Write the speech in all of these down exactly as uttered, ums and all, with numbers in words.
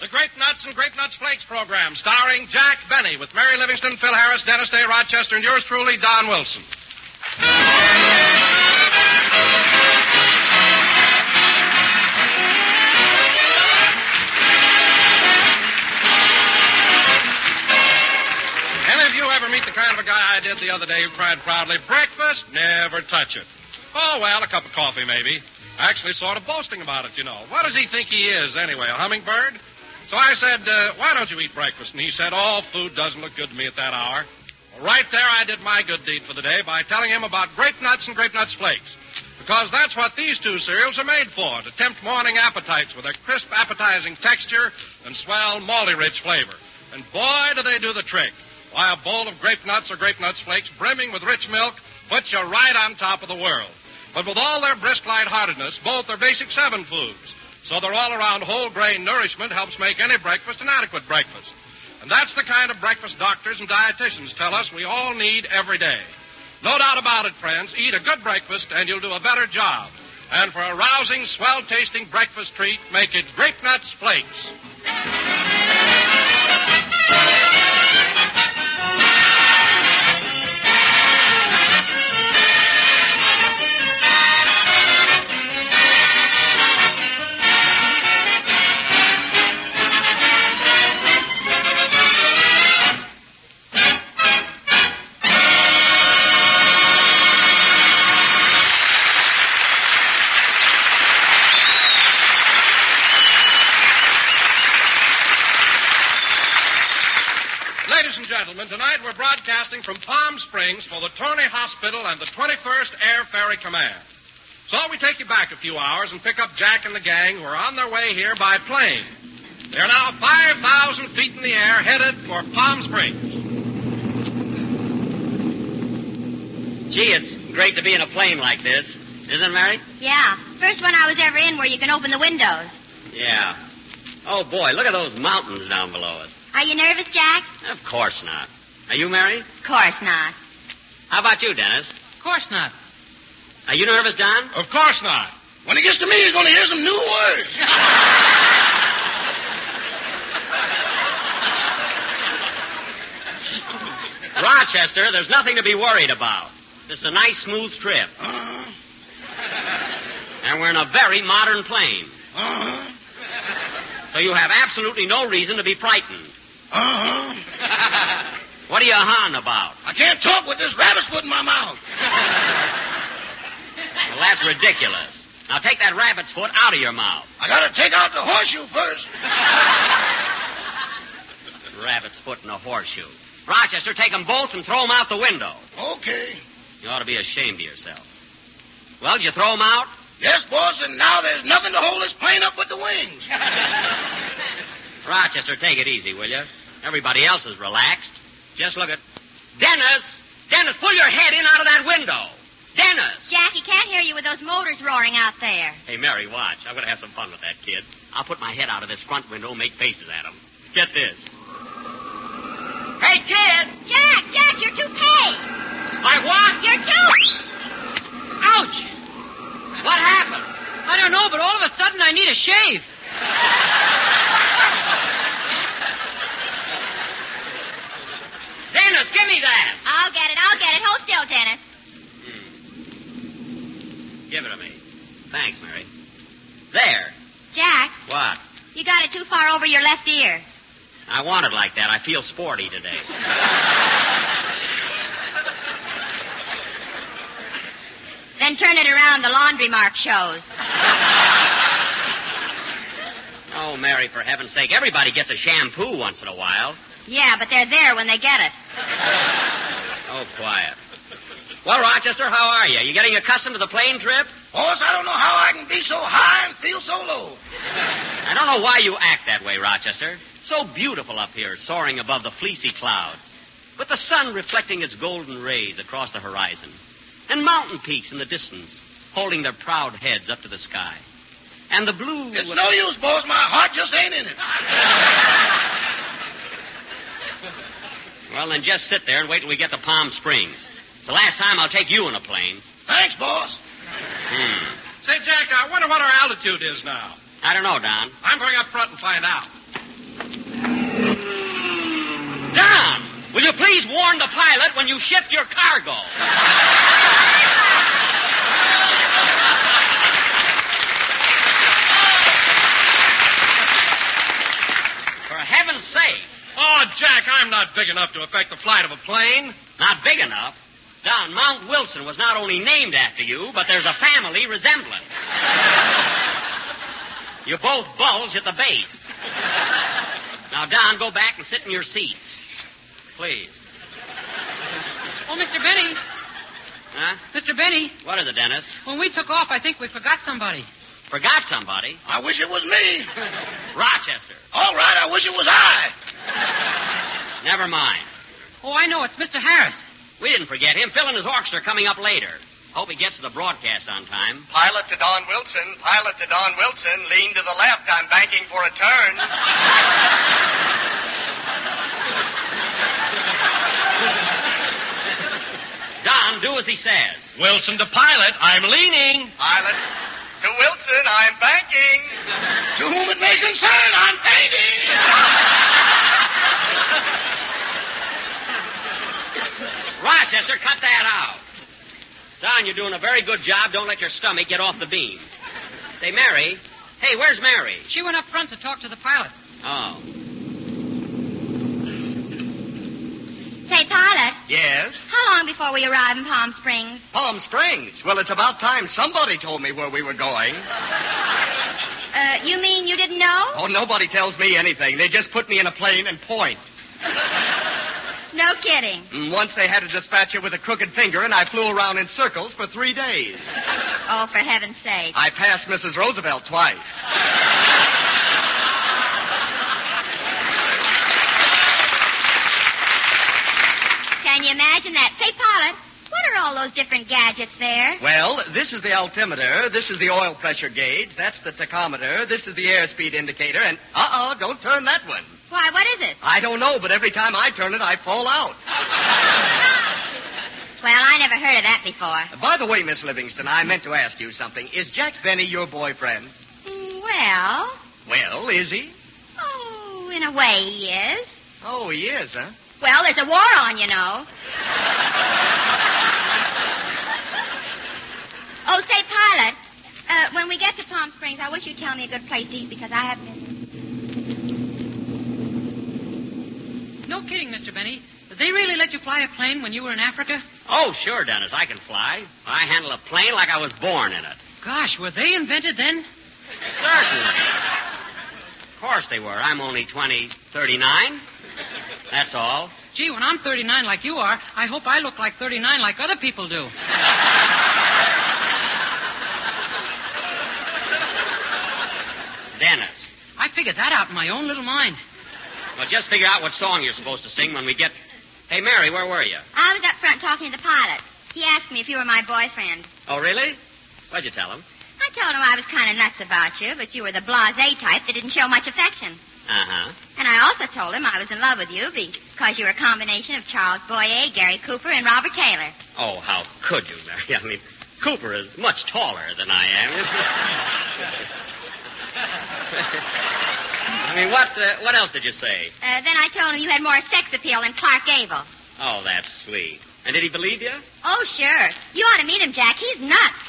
The Grape Nuts and Grape Nuts Flakes program, starring Jack Benny with Mary Livingston, Phil Harris, Dennis Day, Rochester, and yours truly, Don Wilson. Any of you ever meet the kind of a guy I did the other day who cried proudly, breakfast? Never touch it. Oh, well, a cup of coffee, maybe. Actually sort of boasting about it, you know. What does he think he is, anyway, a hummingbird? So I said, uh, why don't you eat breakfast? And he said, oh, food doesn't look good to me at that hour. Well, right there I did my good deed for the day by telling him about Grape Nuts and Grape Nuts Flakes. Because that's what these two cereals are made for, to tempt morning appetites with their crisp, appetizing texture and swell, malty-rich flavor. And boy, do they do the trick. Why, a bowl of Grape Nuts or Grape Nuts Flakes brimming with rich milk puts you right on top of the world. But with all their brisk lightheartedness, both are basic seven foods. So their all-around whole-grain nourishment helps make any breakfast an adequate breakfast. And that's the kind of breakfast doctors and dietitians tell us we all need every day. No doubt about it, friends. Eat a good breakfast and you'll do a better job. And for a rousing, swell-tasting breakfast treat, make it Grape Nuts Flakes. Gentlemen, tonight we're broadcasting from Palm Springs for the Tony Hospital and the twenty-first Air Ferry Command. So we take you back a few hours and pick up Jack and the gang who are on their way here by plane. They're now five thousand feet in the air, headed for Palm Springs. Gee, it's great to be in a plane like this. Isn't it, Mary? Yeah. First one I was ever in where you can open the windows. Yeah. Oh, boy, look at those mountains down below us. Are you nervous, Jack? Of course not. Are you, Mary? Of course not. How about you, Dennis? Of course not. Are you nervous, Don? Of course not. When he gets to me, he's going to hear some new words. Rochester, there's nothing to be worried about. This is a nice, smooth trip. Uh-huh. And we're in a very modern plane. Uh-huh. So you have absolutely no reason to be frightened. Uh-huh. What are you hahing about? I can't talk with this rabbit's foot in my mouth. Well, that's ridiculous. Now take that rabbit's foot out of your mouth. I got to take out the horseshoe first. Rabbit's foot and a horseshoe. Rochester, take them both and throw them out the window. Okay. You ought to be ashamed of yourself. Well, did you throw them out? Yes, boss, and now there's nothing to hold this plane up but the wings. Rochester, take it easy, will you? Everybody else is relaxed. Just look at... Dennis! Dennis, pull your head in out of that window. Dennis! Jack, he can't hear you with those motors roaring out there. Hey, Mary, watch. I'm going to have some fun with that kid. I'll put my head out of this front window and make faces at him. Get this. Hey, kid! Jack, Jack, your toupee! My what? Your toupee! Ouch! What happened? I don't know, but all of a sudden I need a shave. Dennis, give me that. I'll get it, I'll get it. Hold still, Dennis. Hmm. Give it to me. Thanks, Mary. There. Jack, What? you got it too far over your left ear. I want it like that. I feel sporty today. Then turn it around, the laundry mark shows. Oh, Mary, for heaven's sake, everybody gets a shampoo once in a while. Yeah, but they're there when they get it. Oh, quiet. Well, Rochester, how are you? You getting accustomed to the plane trip? Boss, I don't know how I can be so high and feel so low. I don't know why you act that way, Rochester. So beautiful up here, soaring above the fleecy clouds, with the sun reflecting its golden rays across the horizon, and mountain peaks in the distance, holding their proud heads up to the sky. And the blue... It's no use, boss. My heart just ain't in it. Well, then just sit there and wait till we get to Palm Springs. It's the last time I'll take you in a plane. Thanks, boss. Hmm. Say, Jack, I wonder what our altitude is now. I don't know, Don. I'm going up front and find out. warned the pilot when you shipped your cargo. For heaven's sake. Oh, Jack, I'm not big enough to affect the flight of a plane. Not big enough? Don, Mount Wilson was not only named after you, but there's a family resemblance. You both bulge at the base. Now, Don, go back and sit in your seats. Please. Oh, Mister Benny. Huh? Mister Benny, What is it, Dennis? when we took off, I think we forgot somebody. Forgot somebody? I wish it was me. Rochester. All right, I wish it was I. Never mind. Oh, I know. It's Mister Harris. We didn't forget him. Phil and his orchestra are coming up later. Hope he gets to the broadcast on time. Pilot to Don Wilson. Pilot to Don Wilson. Lean to the left. I'm banking for a turn. Don, do as he says. Wilson to pilot. I'm leaning. Pilot to Wilson. I'm banking. To whom it may concern, I'm painting. Rochester, cut that out. Don, you're doing a very good job. Don't let your stomach get off the beam. Say, Mary. Hey, where's Mary? She went up front to talk to the pilot. Oh. Say, pilot, Yes? how long before we arrive in Palm Springs? Palm Springs. Well, it's about time somebody told me where we were going. Uh, you mean you didn't know? Oh, nobody tells me anything. They just put me in a plane and point. No kidding. And once they had a dispatcher with a crooked finger, and I flew around in circles for three days. Oh, for heaven's sake. I passed Missus Roosevelt twice. Can you imagine that? Say, pilot, what are all those different gadgets there? Well, this is the altimeter, this is the oil pressure gauge, that's the tachometer, this is the airspeed indicator, and uh-oh, don't turn that one. Why, what is it? I don't know, but every time I turn it, I fall out. Well, I never heard of that before. By the way, Miss Livingston, I meant to ask you something. Is Jack Benny your boyfriend? Mm, Well, Well, is he? oh, in a way he is. Oh, he is, huh? Well, there's a war on, you know. Oh, say, pilot, uh, when we get to Palm Springs, I wish you'd tell me a good place to eat because I haven't been. No kidding, Mister Benny. Did they really let you fly a plane when you were in Africa? Oh, sure, Dennis. I can fly. I handle a plane like I was born in it. Gosh, were they invented then? Certainly. Of course they were. I'm only twenty, thirty-nine. That's all. Gee, when I'm thirty-nine like you are, I hope I look like thirty-nine like other people do. Dennis. I figured that out in my own little mind. Well, just figure out what song you're supposed to sing when we get... Hey, Mary, where were you? I was up front talking to the pilot. He asked me if you were my boyfriend. Oh, really? What'd you tell him? I told him I was kind of nuts about you, but you were the blasé type that didn't show much affection. Uh-huh. And I also told him I was in love with you because you were a combination of Charles Boyer, Gary Cooper, and Robert Taylor. Oh, how could you, Mary? I mean, Cooper is much taller than I am. I mean, what uh, what else did you say? Uh, then I told him you had more sex appeal than Clark Gable. Oh, that's sweet. And did he believe you? Oh, sure. You ought to meet him, Jack. He's nuts.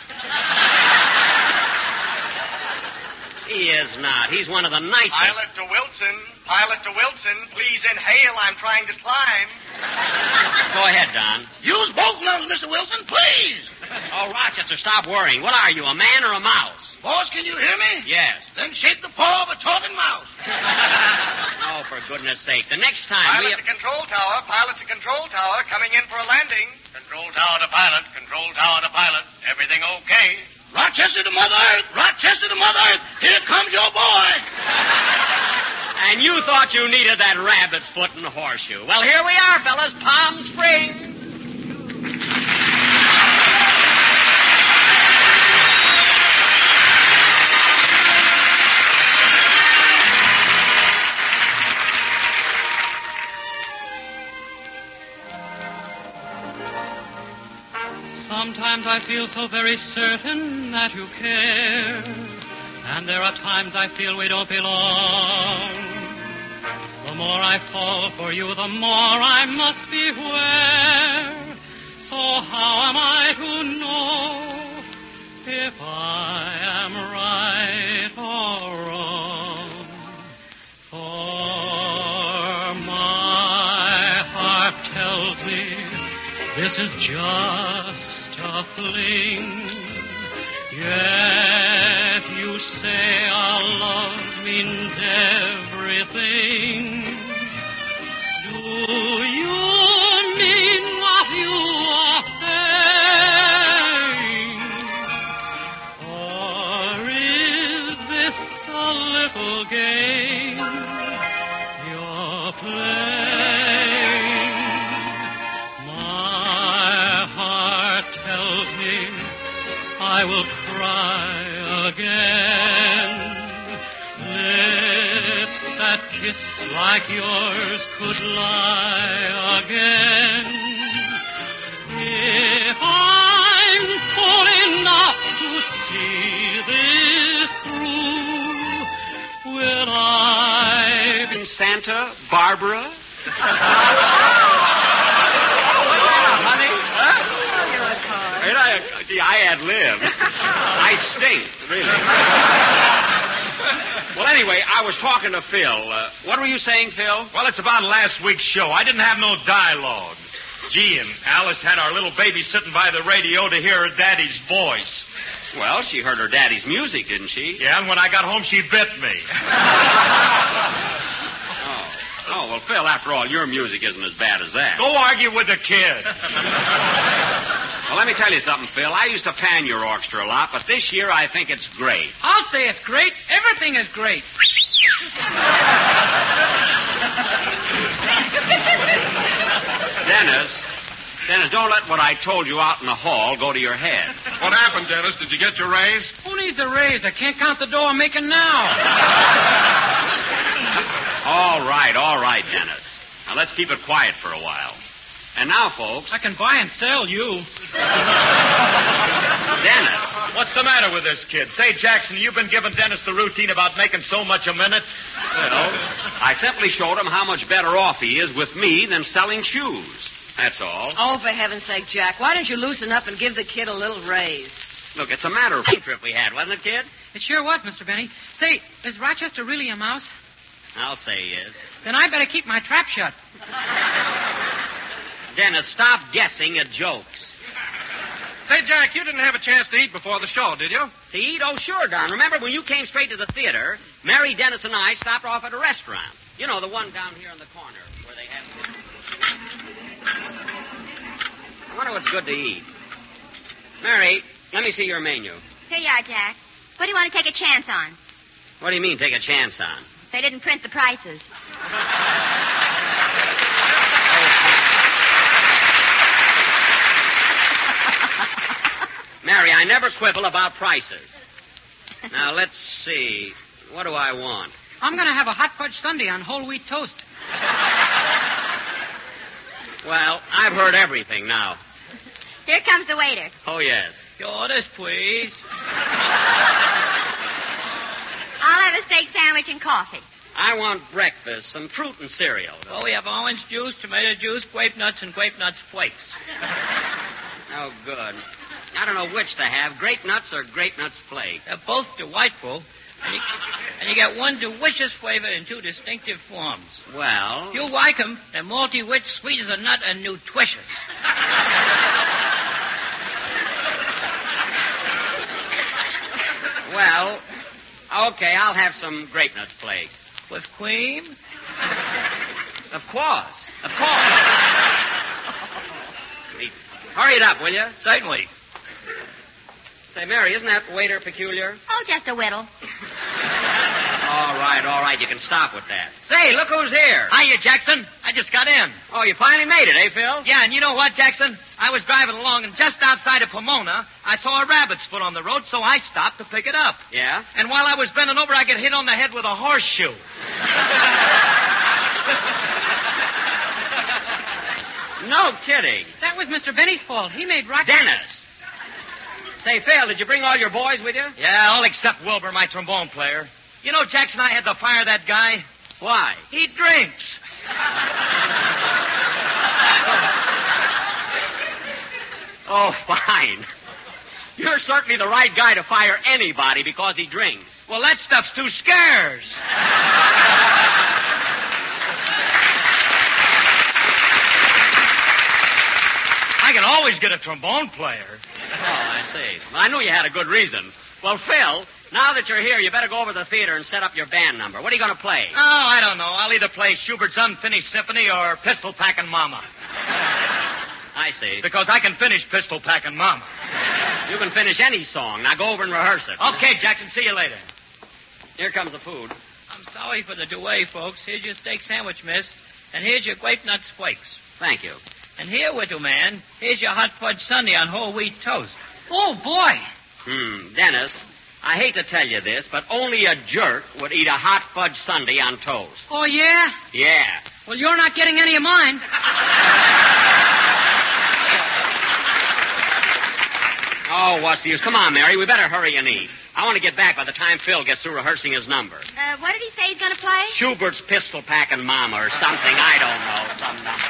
He is not. He's one of the nicest. Pilot to Wilson. Pilot to Wilson. Please inhale. I'm trying to climb. Go ahead, Don. Use both lungs, Mister Wilson, please. Oh, Rochester, stop worrying. What are you, a man or a mouse? Boss, can you hear me? Yes. Then shake the paw of a talking mouse. Oh, for goodness sake. The next time Pilot we... to control tower. Pilot to control tower. Coming in for a landing. Control tower to pilot. Control tower to pilot. Everything okay? Rochester to Mother Earth. Rochester to Mother Earth. Here comes your boy. And you thought you needed that rabbit's foot and horseshoe. Well, here we are, fellas. Palm Springs. Sometimes I feel so very certain that you care, and there are times I feel we don't belong. The more I fall for you, the more I must beware. So how am I to know if I am right or wrong? For my heart tells me this is just a fling. Yet you say our love means everything. Do you mean what you are saying? Or is this a little game you're playing? My heart tells me I will cry again. Lips that kiss like yours could lie again. If I'm fool enough to see this through, will I be Santa Barbara? I ad lib. I stink, really. Well, anyway, I was talking to Phil. Uh, what were you saying, Phil? Well, it's about last week's show. I didn't have no dialogue. Gee, and Alice had our little baby sitting by the radio to hear her daddy's voice. Well, she heard her daddy's music, didn't she? Yeah, and when I got home, she bit me. oh. oh, well, Phil, after all, your music isn't as bad as that. Go argue with the kid. Well, let me tell you something, Phil. I used to pan your orchestra a lot, but this year I think it's great. I'll say it's great. Everything is great. Dennis, Dennis, don't let what I told you out in the hall go to your head. What happened, Dennis? Did you get your raise? Who needs a raise? I can't count the dough I'm making now. All right, all right, Dennis. Now, let's keep it quiet for a while. And now, folks... I can buy and sell you. Dennis. What's the matter with this kid? Say, Jackson, you've been giving Dennis the routine about making so much a minute? Well, I simply showed him how much better off he is with me than selling shoes. That's all. Oh, for heaven's sake, Jack, why don't you loosen up and give the kid a little raise? Look, it's a matter of a trip we had, wasn't it, kid? It sure was, Mister Benny. Say, is Rochester really a mouse? I'll say he is. Then I better keep my trap shut. Dennis, stop guessing at jokes. Say, Jack, you didn't have a chance to eat before the show, did you? To eat? Oh, sure, Don. Remember when you came straight to the theater, Mary, Dennis, and I stopped off at a restaurant. You know, the one down here in the corner where they have... I wonder what's good to eat. Mary, let me see your menu. Here you are, Jack. What do you want to take a chance on? What do you mean, take a chance on? They didn't print the prices. Mary, I never quibble about prices. Now, let's see. What do I want? I'm going to have a hot fudge sundae on whole wheat toast. Well, I've heard everything now. Here comes the waiter. Oh, yes. Your orders, please. I'll have a steak sandwich and coffee. I want breakfast, some fruit and cereal. Oh, we have orange juice, tomato juice, grape nuts, and grape nuts flakes. Oh, good. I don't know which to have, grape nuts or grape nuts flakes. They're both delightful, and you, and you get one delicious flavor in two distinctive forms. Well... If you like them, they're malty, rich, sweet as a nut, and nutritious. Well, okay, I'll have some grape nuts flakes. With cream? Of course. Of course. Hurry it up, will you? Certainly. Say, Mary, isn't that waiter peculiar? Oh, just a whittle. All right, all right. You can stop with that. Say, look who's here. Hiya, Jackson. I just got in. Oh, you finally made it, eh, Phil? Yeah, and you know what, Jackson? I was driving along, and just outside of Pomona, I saw a rabbit's foot on the road, so I stopped to pick it up. Yeah? And while I was bending over, I get hit on the head with a horseshoe. No kidding. That was Mister Benny's fault. He made Rochester... Dennis. Say, Phil, did you bring all your boys with you? Yeah, all except Wilbur, my trombone player. You know, Jackson, I had to fire that guy. Why? He drinks. Oh, fine. You're certainly the right guy to fire anybody because he drinks. Well, that stuff's too scarce. I can always get a trombone player. Oh, I see. Well, I knew you had a good reason. Well, Phil, now that you're here, you better go over to the theater and set up your band number. What are you going to play? Oh, I don't know. I'll either play Schubert's Unfinished Symphony or Pistol Packin' Mama. I see. Because I can finish Pistol Packin' Mama. You can finish any song. Now go over and rehearse it. Okay, Jackson. See you later. Here comes the food. I'm sorry for the delay, folks. Here's your steak sandwich, miss. And here's your grape nuts flakes. Thank you. And here, widow man, here's your hot fudge sundae on whole wheat toast. Oh, boy. Hmm, Dennis, I hate to tell you this, but only a jerk would eat a hot fudge sundae on toast. Oh, yeah? Yeah. Well, you're not getting any of mine. Oh, what's the use? Come on, Mary. We better hurry and eat. I want to get back by the time Phil gets through rehearsing his number. Uh, what did he say he's going to play? Schubert's Pistol Packin' Mama or something. I don't know. Some number.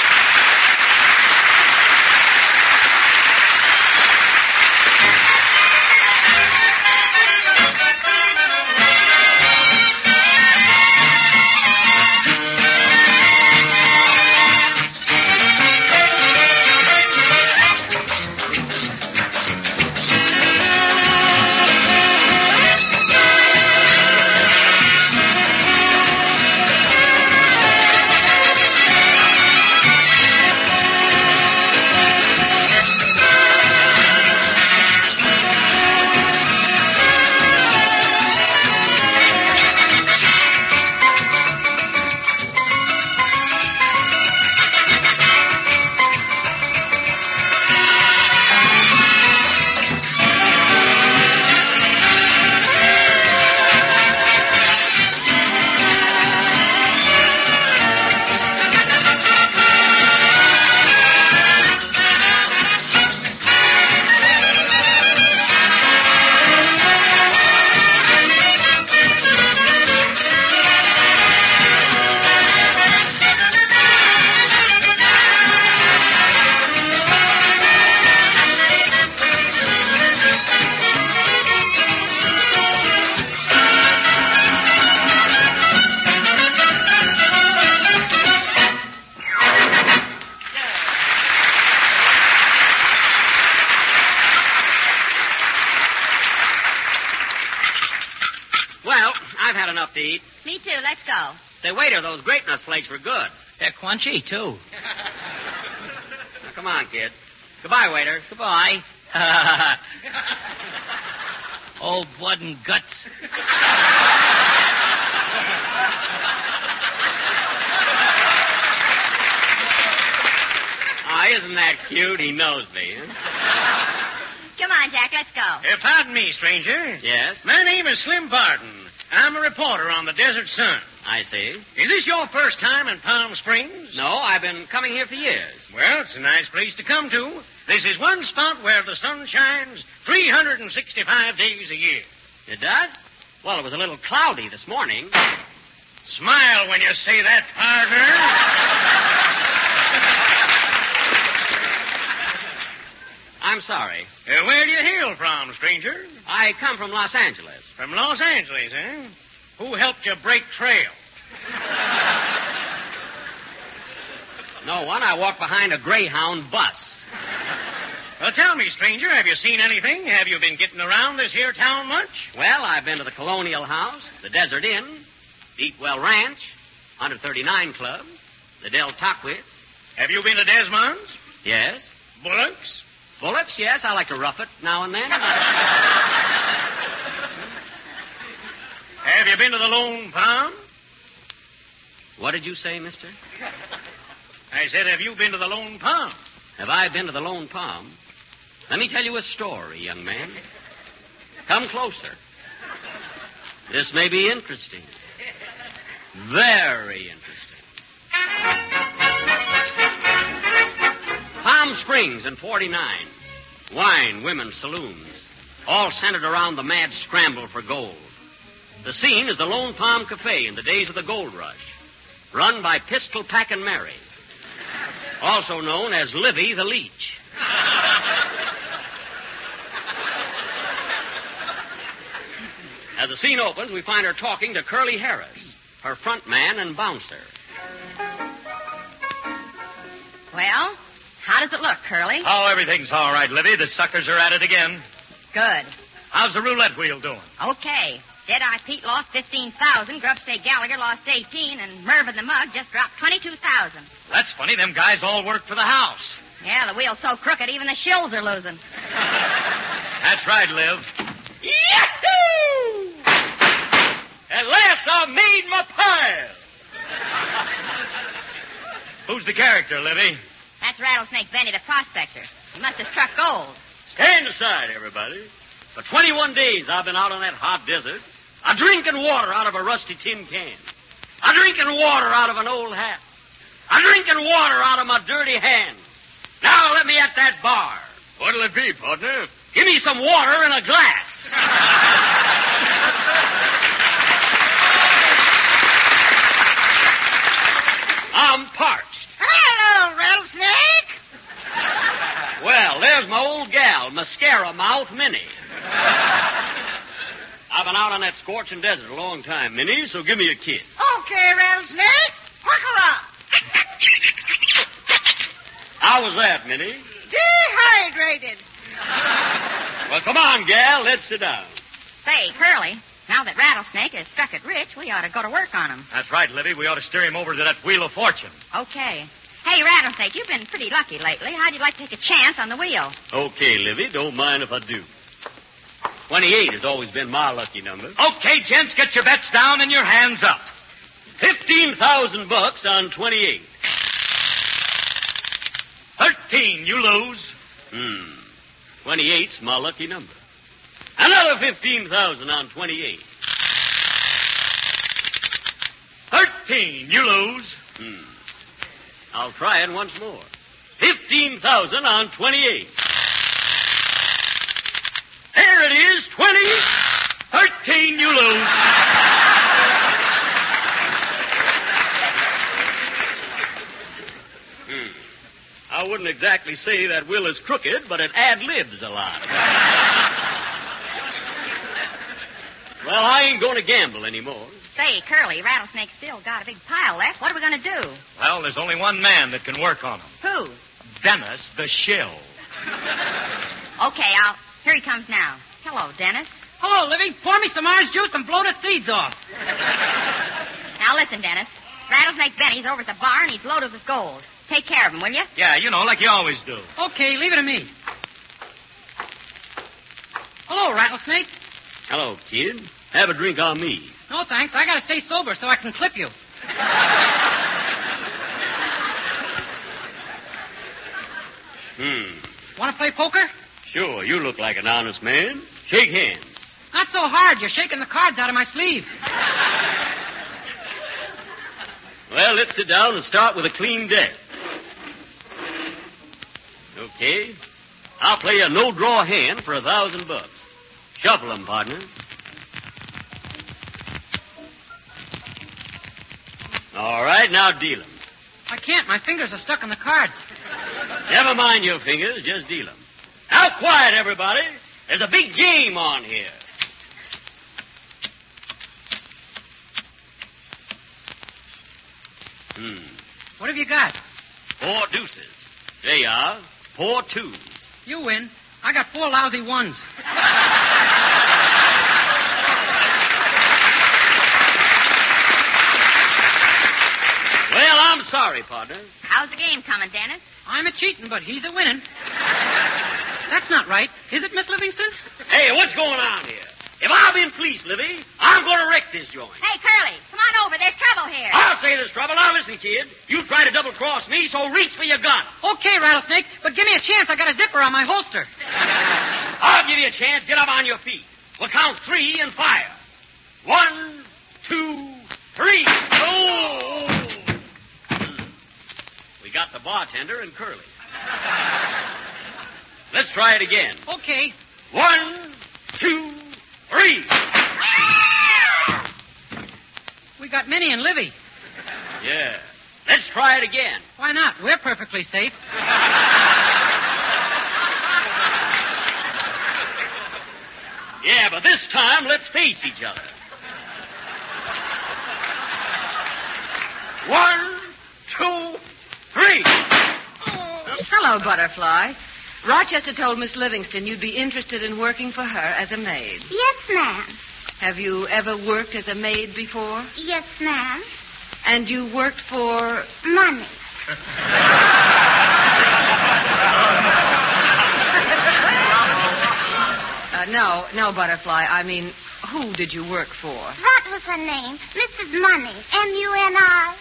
To eat. Me too. Let's go. Say, waiter, those grape nuts flakes were good. They're crunchy, too. Now, come on, kid. Goodbye, waiter. Goodbye. Oh, blood and guts. Ah, oh, isn't that cute? He knows me. Huh? Come on, Jack. Let's go. Uh, pardon me, stranger. Yes? My name is Slim Barton. I'm a reporter on the Desert Sun. I see. Is this your first time in Palm Springs? No, I've been coming here for years. Well, it's a nice place to come to. This is one spot where the sun shines three hundred sixty-five days a year. It does? Well, it was a little cloudy this morning. Smile when you say that, partner. I'm sorry. Uh, where do you hail from, stranger? I come from Los Angeles. From Los Angeles, eh? Who helped you break trail? No one. I walked behind a Greyhound bus. Well, tell me, stranger, have you seen anything? Have you been getting around this here town much? Well, I've been to the Colonial House, the Desert Inn, Deepwell Ranch, one thirty-nine Club, the Del Tockwitz. Have you been to Desmond's? Yes. Bullock's? Bullock's, yes. I like to rough it now and then. Have you been to the Lone Palm? What did you say, mister? I said, have you been to the Lone Palm? Have I been to the Lone Palm? Let me tell you a story, young man. Come closer. This may be interesting. Very interesting. Palm Springs in forty-nine. Wine, women, saloons. All centered around the mad scramble for gold. The scene is the Lone Palm Cafe in the days of the gold rush, run by Pistol Packin' Mary, also known as Livy the Leech. As the scene opens, we find her talking to Curly Harris, her front man and bouncer. Well, how does it look, Curly? Oh, everything's all right, Livy. The suckers are at it again. Good. How's the roulette wheel doing? Okay. Dead-Eye Pete lost fifteen thousand, Grubstake Gallagher lost eighteen, and Mervyn the Mug just dropped twenty-two thousand. That's funny. Them guys all work for the house. Yeah, the wheel's so crooked, even the shills are losing. That's right, Liv. Yahoo! At last I made my pile. Who's the character, Livy? That's Rattlesnake Benny, the prospector. He must have struck gold. Stand aside, everybody. For twenty-one days I've been out on that hot desert. I'm drinking water out of a rusty tin can. I'm drinking water out of an old hat. I'm drinking water out of my dirty hand. Now let me at that bar. What'll it be, partner? Give me some water in a glass. I'm parched. Hello, Rattlesnake. Well, there's my old gal, Mascara Mouth Minnie. I've been out on that scorching desert a long time, Minnie, so give me a kiss. Okay, Rattlesnake. Pucker up. How was that, Minnie? Dehydrated. Well, come on, gal. Let's sit down. Say, Curly, now that Rattlesnake has struck it rich, we ought to go to work on him. That's right, Livy. We ought to steer him over to that wheel of fortune. Okay. Hey, Rattlesnake, you've been pretty lucky lately. How'd you like to take a chance on the wheel? Okay, Livy. Don't mind if I do. twenty-eight has always been my lucky number. Okay, gents, get your bets down and your hands up. Fifteen thousand bucks on twenty-eight. Thirteen, you lose. Hmm. Twenty-eight's my lucky number. Another fifteen thousand on twenty-eight. Thirteen, you lose. Hmm. I'll try it once more. Fifteen thousand on twenty-eight. There it is, twenty. Thirteen, you lose. Hmm. I wouldn't exactly say that will is crooked, but it ad-libs a lot. Well, I ain't going to gamble anymore. Say, Curly, Rattlesnake's still got a big pile left. What are we going to do? Well, there's only one man that can work on him. Who? Dennis the Shill. Okay, I'll... Here he comes now. Hello, Dennis. Hello, Livy. Pour me some orange juice and blow the seeds off. Now, listen, Dennis. Rattlesnake Benny's over at the bar, and he's loaded with gold. Take care of him, will you? Yeah, you know, like you always do. Okay, leave it to me. Hello, Rattlesnake. Hello, kid. Have a drink on me. No, thanks. I gotta stay sober so I can clip you. Hmm. Want to play poker? Sure, you look like an honest man. Shake hands. Not so hard. You're shaking the cards out of my sleeve. Well, let's sit down and start with a clean deck. Okay. I'll play a no-draw hand for a thousand bucks. Shuffle 'em, partner. All right, now deal 'em. I can't. My fingers are stuck in the cards. Never mind your fingers. Just deal 'em. Now, quiet, everybody. There's a big game on here. Hmm. What have you got? Four deuces. There you are. Four twos. You win. I got four lousy ones. Well, I'm sorry, partner. How's the game coming, Dennis? I'm a cheating, but he's a winning. That's not right. Is it, Miss Livingston? Hey, what's going on here? If I've been fleeced, Livy, I'm going to wreck this joint. Hey, Curly, come on over. There's trouble here. I'll say there's trouble. Now, listen, kid. You try to double-cross me, so reach for your gun. Okay, Rattlesnake, but give me a chance. I got a zipper on my holster. I'll give you a chance. Get up on your feet. We'll count three and fire. One, two, three. Oh! We got the bartender and Curly. Let's try it again. Okay. One, two, three. We've got Minnie and Livy. Yeah. Let's try it again. Why not? We're perfectly safe. Yeah, but this time, let's face each other. One, two, three. Hello, Butterfly. Rochester told Miss Livingston you'd be interested in working for her as a maid. Yes, ma'am. Have you ever worked as a maid before? Yes, ma'am. And you worked for... Money. uh, no, no, Butterfly. I mean, who did you work for? That was her name. Missus Money. M U N I.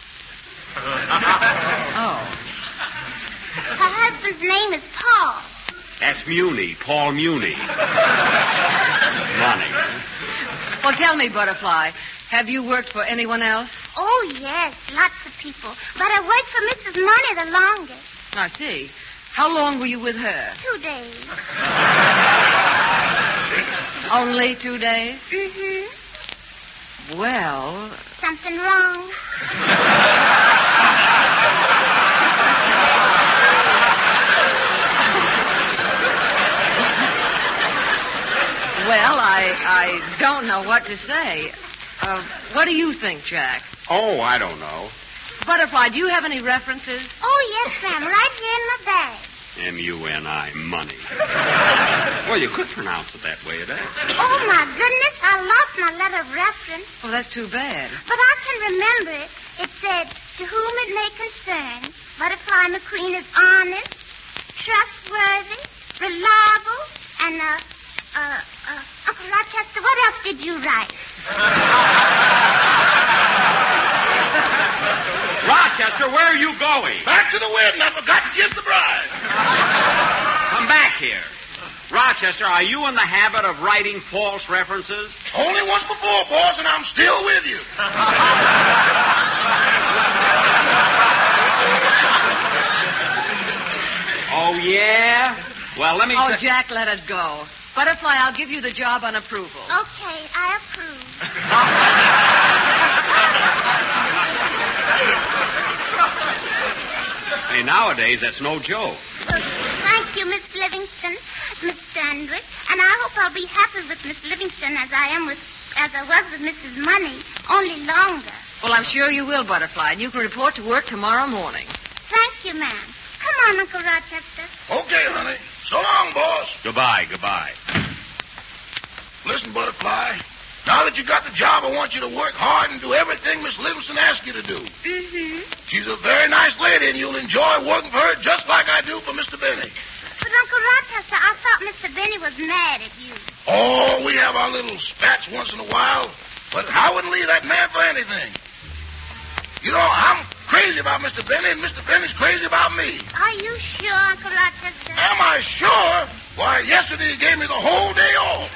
Oh. Her husband's name is Paul. That's Muni, Paul Muni. Money. Well, tell me, Butterfly, have you worked for anyone else? Oh, yes, lots of people. But I worked for Missus Money the longest. I see. How long were you with her? Two days. Only two days? Mm-hmm. Well... Something wrong? Well, I I don't know what to say. Uh, what do you think, Jack? Oh, I don't know. Butterfly, do you have any references? Oh, yes, ma'am, right here in my bag. M U N I, money. Well, you could pronounce it that way, it is. Oh, my goodness, I lost my letter of reference. Well, that's too bad. But I can remember it. It said, to whom it may concern, Butterfly McQueen is honest, trustworthy, reliable, and, uh, uh, uh, Uncle Rochester, what else did you write? Rochester, where are you going? Back to the wedding. I forgot to kiss the bride. Come back here. Rochester, are you in the habit of writing false references? Only once before, boss, and I'm still with you. Oh, yeah? Well, let me... Oh, t- Jack, let it go. Butterfly, I'll give you the job on approval. Okay, I approve. Hey, nowadays, that's no joke. Well, thank you, Miss Livingston, Miss Sandwich. And I hope I'll be happy with Miss Livingston as I am with, as I was with Missus Money, only longer. Well, I'm sure you will, Butterfly, and you can report to work tomorrow morning. Thank you, ma'am. Come on, Uncle Rochester. Okay, honey. So long, boss. Goodbye, goodbye. Listen, Butterfly. Now that you got the job, I want you to work hard and do everything Miss Livingston asks you to do. Mm-hmm. She's a very nice lady, and you'll enjoy working for her just like I do for Mister Benny. But, Uncle Rochester, I thought Mister Benny was mad at you. Oh, we have our little spats once in a while, but I wouldn't leave that man for anything. You know, I'm crazy about Mister Benny, and Mister Benny's crazy about me. Are you sure, Uncle Rochester? Am I sure? Why, yesterday he gave me the whole day off.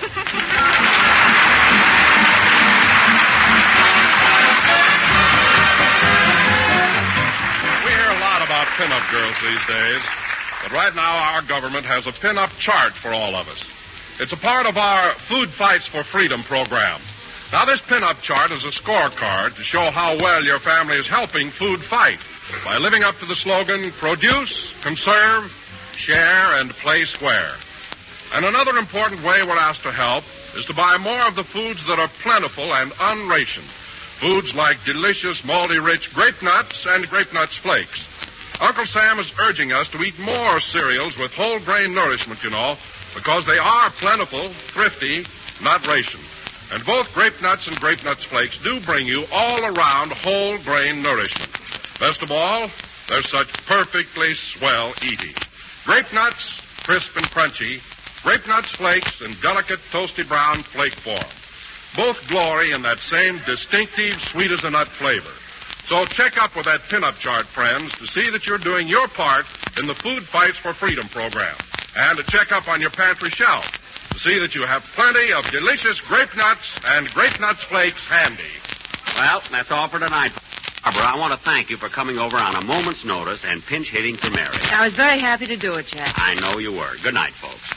We hear a lot about pin-up girls these days, but right now our government has a pin-up chart for all of us. It's a part of our Food Fights for Freedom program. Now, this pin-up chart is a scorecard to show how well your family is helping food fight by living up to the slogan, produce, conserve, share, and play square. And another important way we're asked to help is to buy more of the foods that are plentiful and unrationed. Foods like delicious, malty-rich grape nuts and grape nuts flakes. Uncle Sam is urging us to eat more cereals with whole grain nourishment, you know, because they are plentiful, thrifty, not rationed. And both grape nuts and grape nuts flakes do bring you all-around whole grain nourishment. Best of all, they're such perfectly swell eating. Grape nuts, crisp and crunchy. Grape nuts flakes in delicate, toasty brown flake form. Both glory in that same distinctive, sweet-as-a-nut flavor. So check up with that pin-up chart, friends, to see that you're doing your part in the Food Fights for Freedom program. And to check up on your pantry shelf to see that you have plenty of delicious grape nuts and grape nuts flakes handy. Well, that's all for tonight. Barbara, I want to thank you for coming over on a moment's notice and pinch hitting for Mary. I was very happy to do it, Jack. I know you were. Good night, folks.